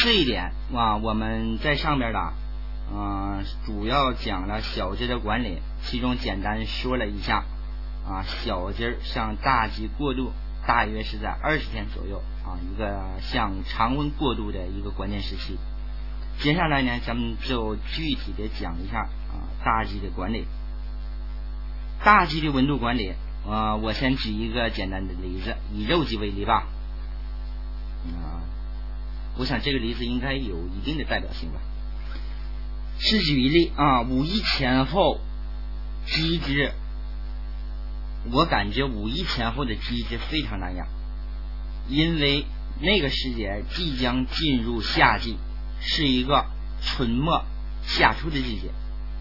次一点我们在上边的主要讲了小节的管理，其中简单说了一下小节向大节过渡大约是在20天左右一个向常温过渡的一个关键时期。接下来呢，咱们就具体的讲一下大节的管理。大节的温度管理我先举一个简单的例子，以肉鸡为例吧。我想这个例子应该有一定的代表性吧。是举一例五一前后鸡只，我感觉五一前后的鸡只非常难养，因为那个时节即将进入夏季，是一个春末夏初的季节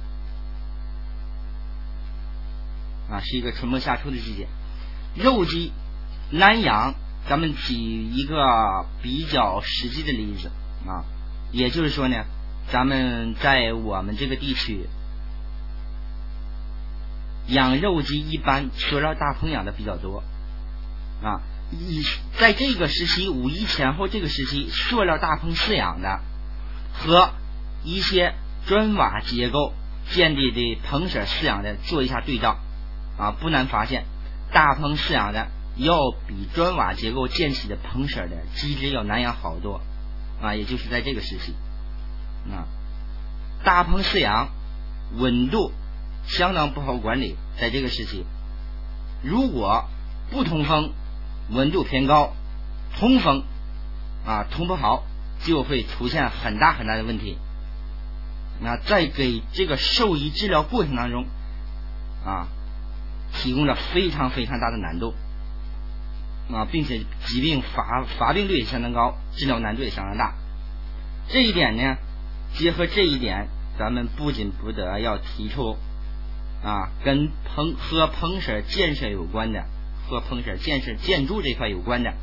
是一个春末夏初的季节。肉鸡难养，咱们举一个比较实际的例子也就是说呢，咱们在我们这个地区养肉鸡一般塑料大棚养的比较多在这个时期五一前后这个时期，塑料大棚饲养的和一些砖瓦结构建立的棚舍饲养的做一下对照不难发现，大棚饲养的要比砖瓦结构建起的棚舍的鸡只要难养好多也就是在这个时期大棚饲养温度相当不好管理，在这个时期如果不通风，温度偏高，通风通不好，就会出现很大很大的问题。在给这个兽医治疗过程当中提供了非常非常大的难度并且疾病发病率也相当高，治疗难度也相当大。这一点呢，结合这一点，咱们不仅不得要提出跟和棚舍建设有关的，和棚舍建筑这块有关的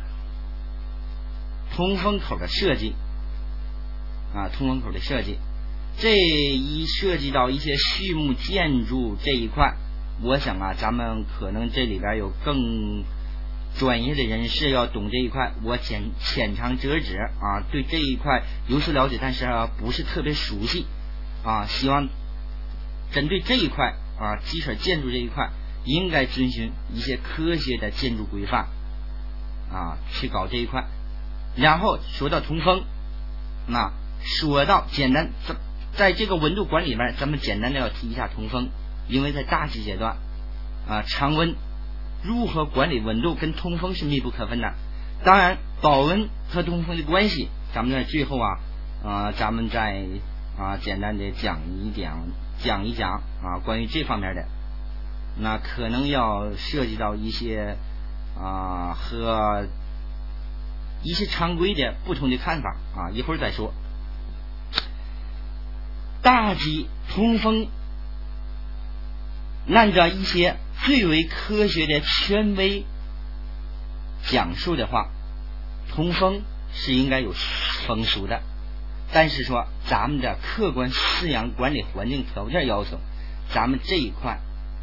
通风口的设计通风口的设计，这一涉及到一些畜牧建筑这一块，我想咱们可能这里边有更专业的人士要懂这一块，我浅尝辄止对这一块有所了解，但是不是特别熟悉希望针对这一块基础建筑这一块应该遵循一些科学的建筑规范去搞这一块。然后说到通风说到简单，在这个温度管理里面，咱们简单的要提一下通风，因为在大气阶段常温如何管理温度跟通风是密不可分的。当然保温和通风的关系，咱们在最后咱们再简单的讲一讲关于这方面的，那可能要涉及到一些和一些常规的不同的看法一会儿再说。大鸡通风，按照一些最为科学的权威讲述的话，通风是应该有风速的，但是说咱们的客观饲养管理环境条件要求，咱们这一块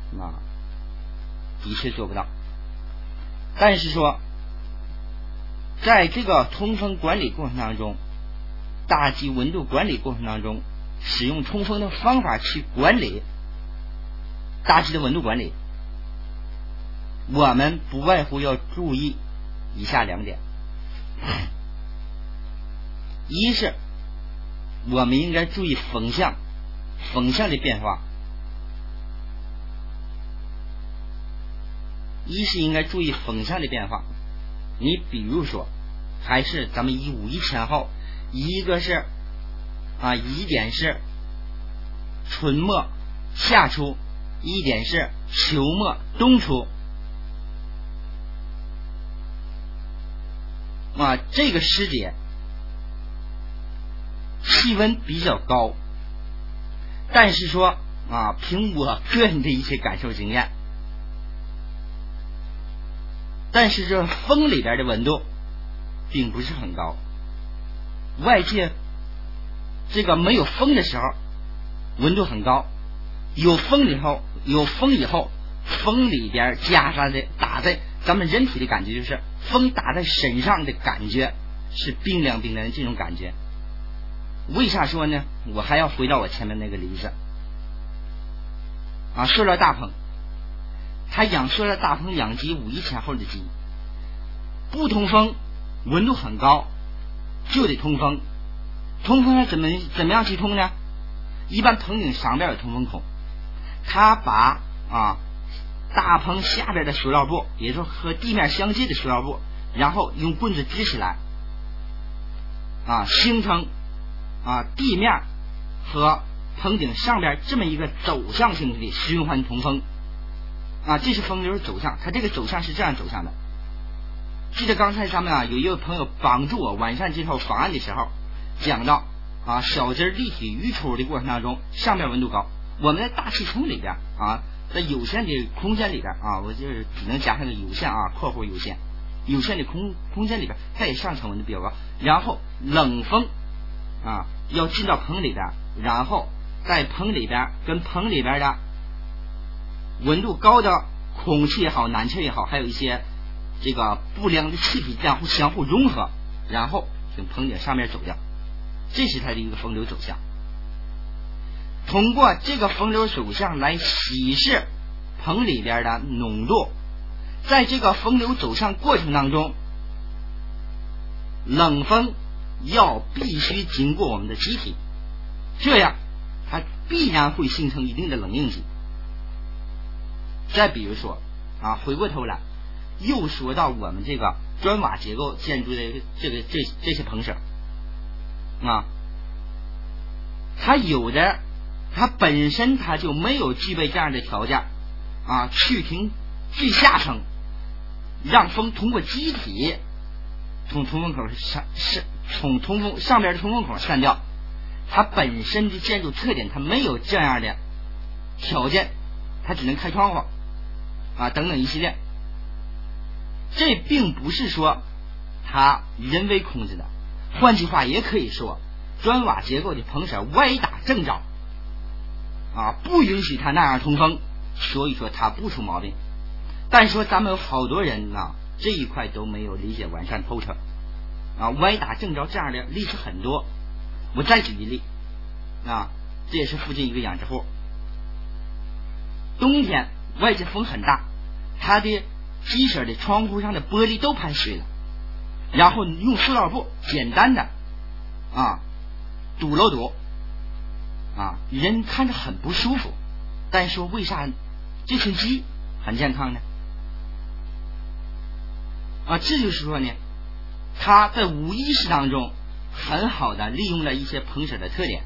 的确做不到。但是说在这个通风管理过程当中，大鸡温度管理过程当中，使用通风的方法去管理大鸡的温度管理，我们不外乎要注意以下2点。一是我们应该注意风向的变化，你比如说还是咱们以五一前后，一个是一点是春末夏初，一点是秋末冬初这个时节气温比较高，但是说凭我个人的一些感受经验，但是这风里边的温度并不是很高，外界这个没有风的时候温度很高，有风以后风里边加上的打在咱们人体的感觉，就是风打在身上的感觉是冰凉冰凉的这种感觉。为啥说呢？我还要回到我前面那个例子啊，塑料大棚，他养塑料大棚养鸡，5一前后的鸡，不通风，温度很高，就得通风。通风怎么样去通呢？一般棚顶上边有通风孔，他把大棚下边的塑料布，也就是和地面相接的塑料布，然后用棍子支起来形成地面和棚顶上边这么一个走向性的循环通风这是风流走向。它这个走向是这样走向的。记得刚才咱们有一位朋友帮助我完善这套方案的时候，讲到小鸡立体育出的过程当中，上面温度高，我们在大气层里边在有限的空间里边我就是只能加上个有限括弧有限，有限的空间里边，它也上层温度比较高，然后冷风要进到棚里边，然后在棚里边跟棚里边的温度高的空气也好，暖气也好，还有一些这个不良的气体相互融合，然后从棚顶上面走掉，这是它的一个风流走向。通过这个风流走向来稀释棚里边的浓度，在这个风流走向过程当中，冷风必须经过我们的机体，这样它必然会形成一定的冷硬机。再比如说回过头来又说到我们这个砖瓦结构建筑的这些棚舍它本身它就没有具备这样的条件去停最下层，让风通过机体从通风口上边的通风口散掉。它本身的建筑特点它没有这样的条件，它只能开窗户等等一系列。这并不是说它人为控制的，换句话也可以说砖瓦结构的棚舍歪打正着不允许它那样通风，所以说它不出毛病。但是说咱们有好多人这一块都没有理解完善透彻歪打正着这样的例子很多。我再举一例这也是附近一个养殖户，冬天外界风很大，他的鸡舍的窗户上的玻璃都盘碎了，然后用塑料布简单的堵了堵人看着很不舒服。但是说为啥这群鸡很健康呢？这就是说呢，他在无意识当中很好的利用了一些棚舍的特点。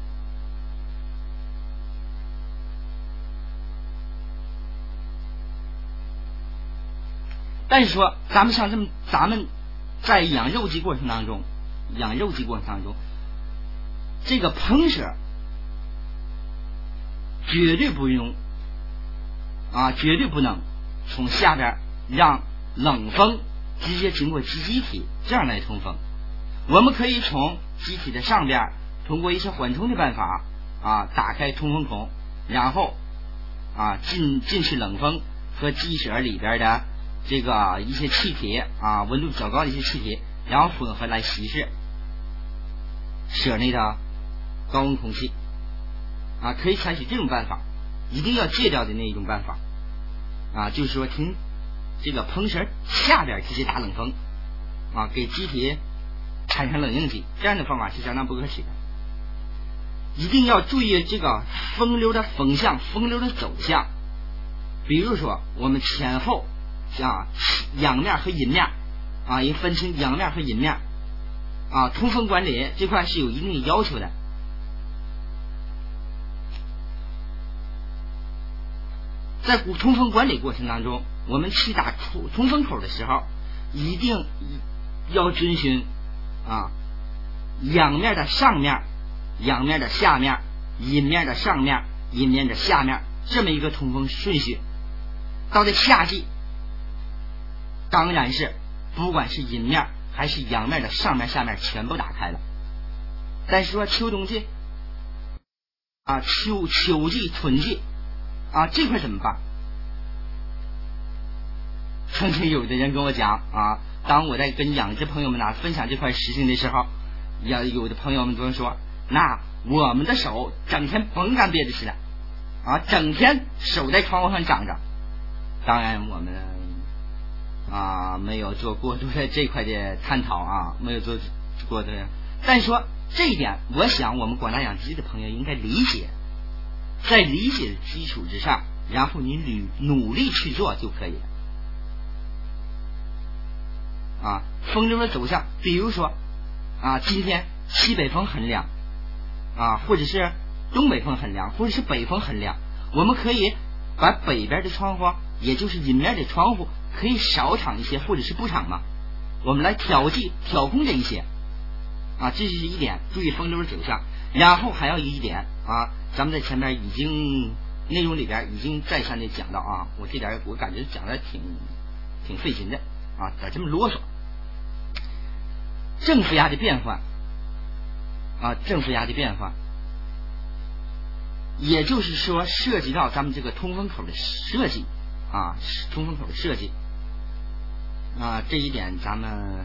但是说咱们在养肉鸡过程当中，这个棚舍绝对不能从下边让冷风直接经过机体这样来通风。我们可以从机体的上边通过一些缓冲的办法打开通风孔，然后进去冷风和鸡舍里边的这个一些气体温度比较高的一些气体，然后混合来稀释舍内的高温空气可以采取这种办法。一定要戒掉的那一种办法就是说听这个棚舍下边直接打冷风给机体产生冷硬机，这样的方法是相当不可取的。一定要注意这个风流的风向，风流的走向。比如说我们前后阳面和阴面也分清阳面和阴面通风管理这块是有一定的要求的。在通风管理过程当中，我们去打通风口的时候，一定要遵循阳面的上面、阳面的下面、阴面的上面、阴面的下面这么一个通风顺序。到了夏季，当然是不管是阴面还是阳面的上面下面全部打开了。但是说秋冬季秋季春季这块怎么办？曾经有的人跟我讲当我在跟养殖朋友们分享这块实情的时候，有的朋友们都说，那我们的手整天甭干别的事了啊，整天手在窗户上长着。当然我们没有做过多的这块的探讨啊，没有做过的。但是说这一点，我想我们广大养殖的朋友应该理解，在理解的基础之上，然后你努力去做就可以了。风流的走向，比如说今天西北风很凉或者是东北风很凉，或者是北风很凉，我们可以把北边的窗户，也就是阴面的窗户，可以少敞一些，或者是不敞嘛，我们来调控这一些这是一点，注意风流的走向。然后还有一点咱们在前面已经内容里边已经再三的讲到我这点我感觉讲的挺费劲的咋这么啰嗦。正负压的变换正负压的变换，也就是说涉及到咱们这个通风口的设计通风口的设计这一点咱们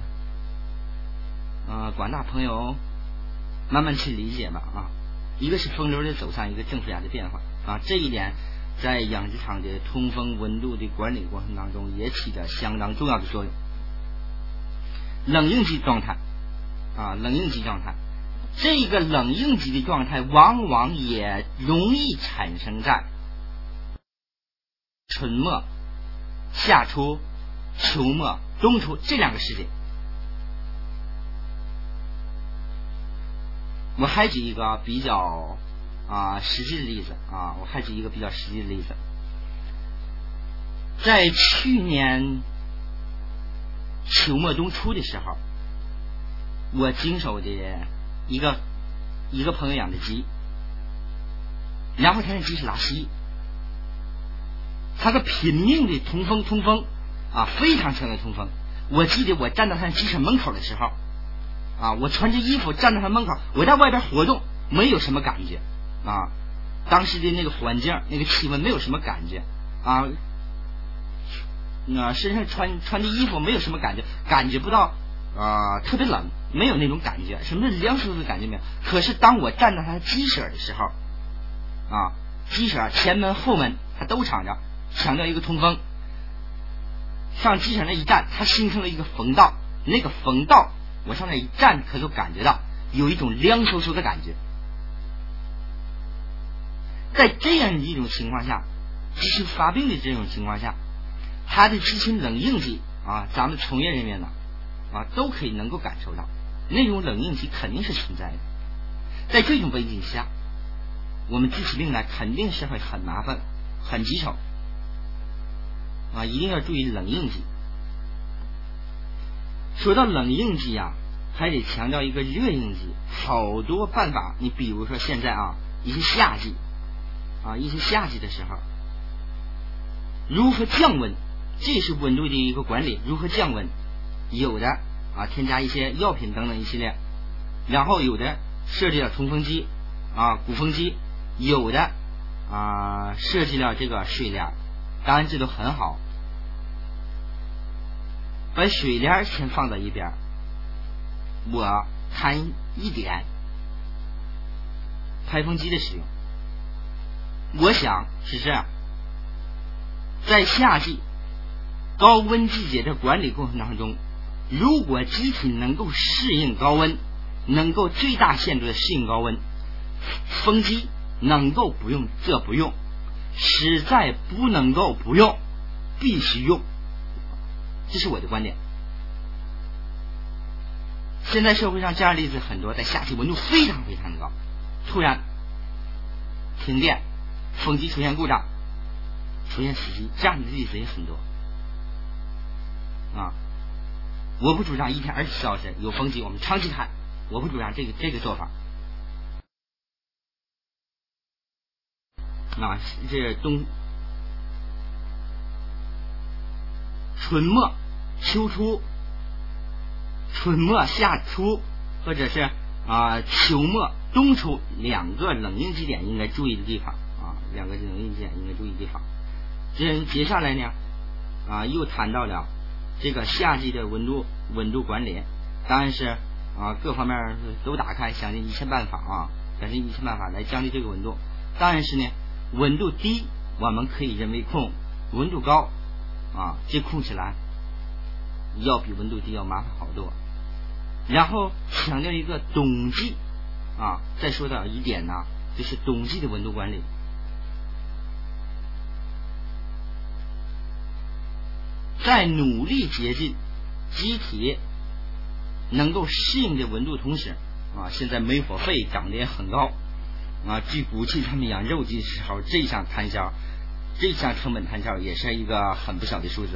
广大朋友慢慢去理解吧一个是风流的走向，一个正负压的变化这一点在养殖场的通风温度的管理过程当中也起着相当重要的作用。冷应激状态冷应激状态，这个冷应激的状态往往也容易产生在春末、夏初、秋末、冬初这2个时节。我还举一个比较实际的例子在去年秋末冬初的时候，我经手的一个朋友养的鸡，然后他的鸡是拉稀，他个拼命的通风非常强的通风。我记得我站到他鸡舍门口的时候我穿着衣服站在他门口，我在外边活动没有什么感觉当时的那个环境那个气温没有什么感觉身上穿的衣服没有什么感觉，感觉不到特别冷，没有那种感觉，什么凉飕飕的感觉没有。可是当我站到他鸡舍的时候鸡舍前门后门它都敞着，强调一个通风。上鸡舍那一站，它形成了一个风道，那个风道我上那一站可就感觉到有一种凉飕飕的感觉。在这样一种情况下，鸡群发病的这种情况下，它的鸡群冷应激咱们从业人员呢都可以能够感受到那种冷应激肯定是存在的。在这种背景下，我们治起病来肯定是会很麻烦很棘手一定要注意冷应激。说到冷应激还得强调一个热应激，好多办法。你比如说现在一些夏季的时候，如何降温，这是温度的一个管理，如何降温，有的添加一些药品等等一系列，然后有的设计了通风机鼓风机，有的设计了这个水帘，当然这都很好。把水帘先放到一边，我谈一点排风机的使用。我想是这样，在夏季高温季节的管理过程当中，如果机体能够适应高温，能够最大限度的适应高温，风机能够不用这不用，实在不能够不用必须用，这是我的观点。现在社会上这样的例子很多，在夏季温度非常非常的高，突然停电，风机出现故障，出现死机，这样的例子也很多我不主张一天24小时有风机我们长期开，我不主张这个做法这是春末秋初，春末夏初，或者是秋末冬初2个冷应激点应该注意的地方2个冷应激点应该注意的地方。接下来呢又谈到了这个夏季的温度管理，当然是各方面都打开，想尽一切办法来降低这个温度。当然是呢，温度低我们可以人为控，温度高这控起来要比温度低要麻烦好多。然后强调一个冬季再说到一点呢，就是冬季的温度管理。在努力接近机体能够适应的温度同时现在煤火费涨得也很高据估计他们养肉鸡的时候，这项成本摊销也是一个很不小的数字。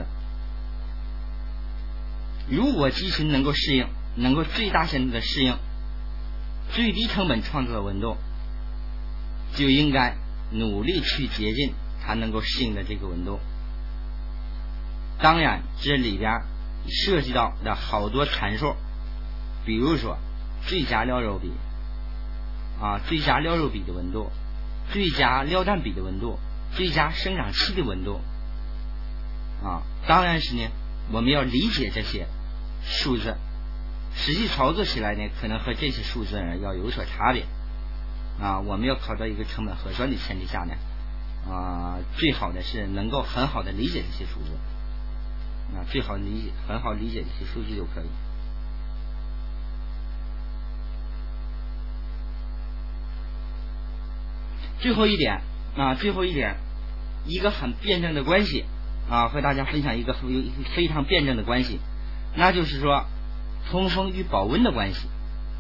如果鸡群能够适应，能够最大限度的适应最低成本创造的温度，就应该努力去接近它能够适应的这个温度。当然这里边涉及到的好多参数，比如说最佳料肉比最佳料肉比的温度，最佳料蛋比的温度，最佳生长期的温度当然是呢，我们要理解这些数字，实际操作起来呢，可能和这些数字要有所差别我们要考到一个成本核算的前提下呢最好的是能够很好的理解这些数字很好理解这些数据就可以。最后一点，一个很辩证的关系和大家分享一个非常辩证的关系，那就是说通风与保温的关系。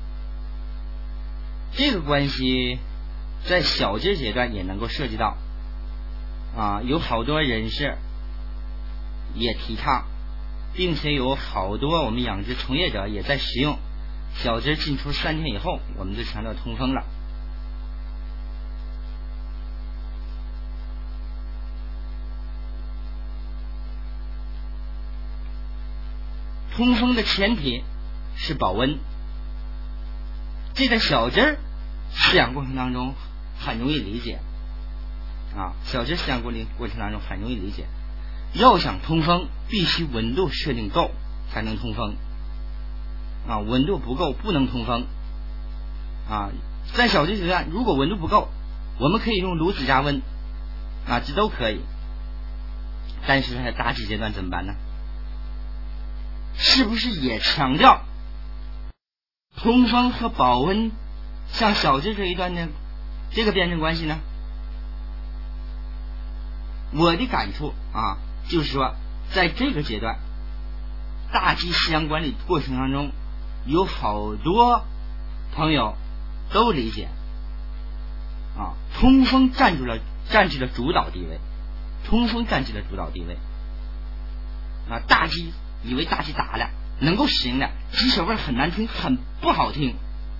这个关系在小鸡阶段也能够涉及到有好多人士也提倡，并且有好多我们养殖从业者也在使用。小鸡进出3天以后，我们就强调通风了。通风的前提是保温，这个小鸡儿饲养过程当中很容易理解小鸡饲养过程当中很容易理解。要想通风，必须温度设定够才能通风温度不够不能通风在小鸡阶段，如果温度不够，我们可以用炉子加温这都可以。但是在大鸡阶段怎么办呢？是不是也强调通风和保温像小鸡这一段的这个辩证关系呢？我的感触就是说，在这个阶段大鸡饲养管理过程当中，有好多朋友都理解通风占据了主导地位，大鸡以为大鸡打了能够适应的，鸡舍味很难听，很不好听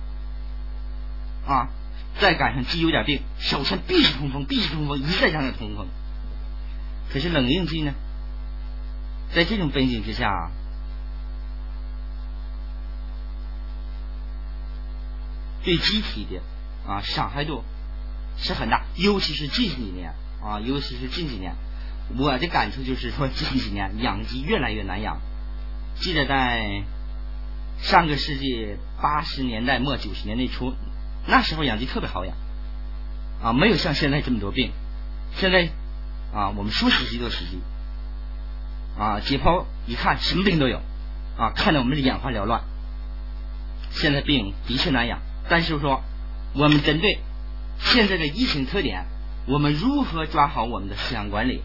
再赶上鸡有点病，首先必须通风，一再强调通风。可是冷硬鸡呢，在这种背景之下对机体的伤害度是很大，尤其是近几年我的感触就是说，近几年养鸡越来越难养。记得在上个世纪80年代末90年代初，那时候养鸡特别好养没有像现在这么多病。现在我们说死鸡就死鸡解剖一看什么病都有看得我们眼花缭乱。现在病的确难养，但是说我们针对现在的疫情特点，我们如何抓好我们的饲养管理？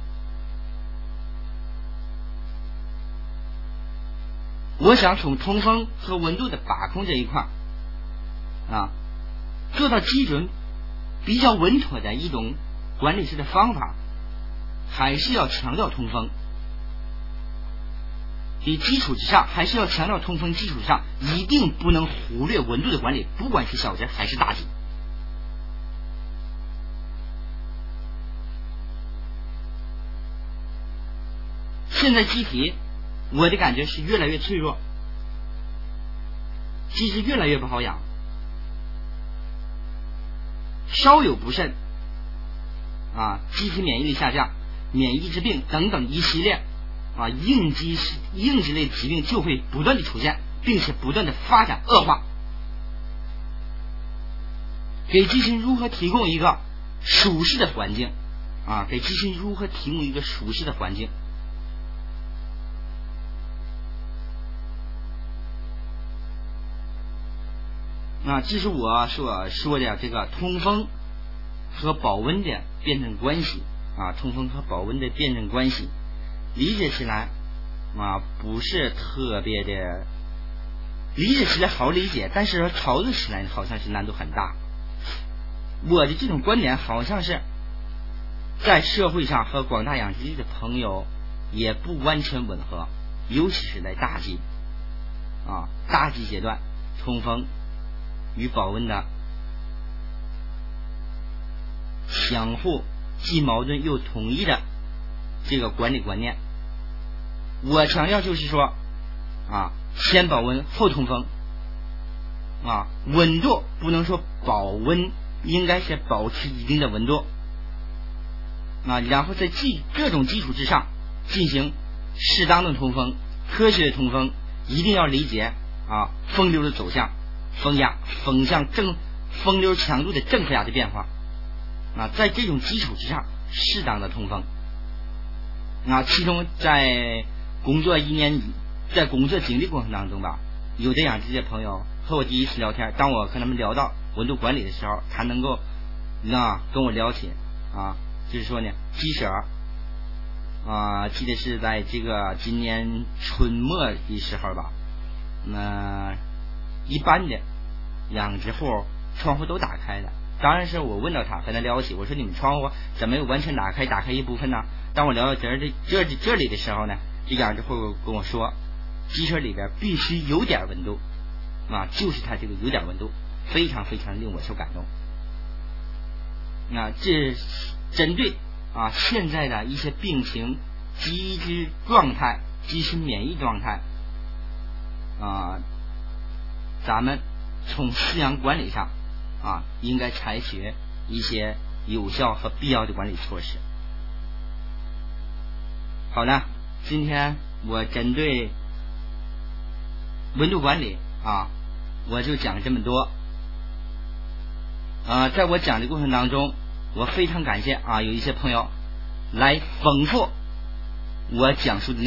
我想从通风和温度的把控这一块做到基准比较稳妥的一种管理式的方法，还是要强调通风的基础之上，一定不能忽略温度的管理，不管是小鸡还是大鸡。现在鸡体我的感觉是越来越脆弱，鸡只越来越不好养，稍有不慎机体免疫力下降、免疫疾病等等一系列应激类疾病就会不断的出现，并且不断的发展恶化。给鸡群如何提供一个舒适的环境给鸡群如何提供一个舒适的环境？这是我所说的这个通风和保温的辩证关系通风和保温的辩证关系理解起来不是特别的，理解起来好理解，但是操作起来好像是难度很大。我的这种观点好像是在社会上和广大养鸡的朋友也不完全吻合，尤其是在大鸡大鸡阶段，通风与保温的相互既矛盾又统一的这个管理观念。我强调就是说先保温后通风温度不能说保温，应该是保持一定的温度然后在各种基础之上进行适当的通风，科学的通风一定要理解风流的走向，风流强度的正负压的变化在这种基础之上适当的通风其中在工作1年在工作经历过程当中有的养鸡的朋友和我第一次聊天，当我和他们聊到温度管理的时候，他能够跟我了解就是说呢，鸡舍记得是在这个今年春末的时候一般的养殖户窗户都打开了。当然是我问到他，跟他聊起，我说你们窗户怎么有完全打开一部分呢？当我聊到这里的时候呢，这养殖户跟我说，鸡舍里边必须有点温度就是它这个有点温度，非常非常令我所感动。这针对现在的一些病情、鸡只状态、鸡群免疫状态咱们从饲养管理上应该采取一些有效和必要的管理措施。好了，今天我针对温度管理我就讲这么多。在我讲的过程当中，我非常感谢有一些朋友来丰富我讲述的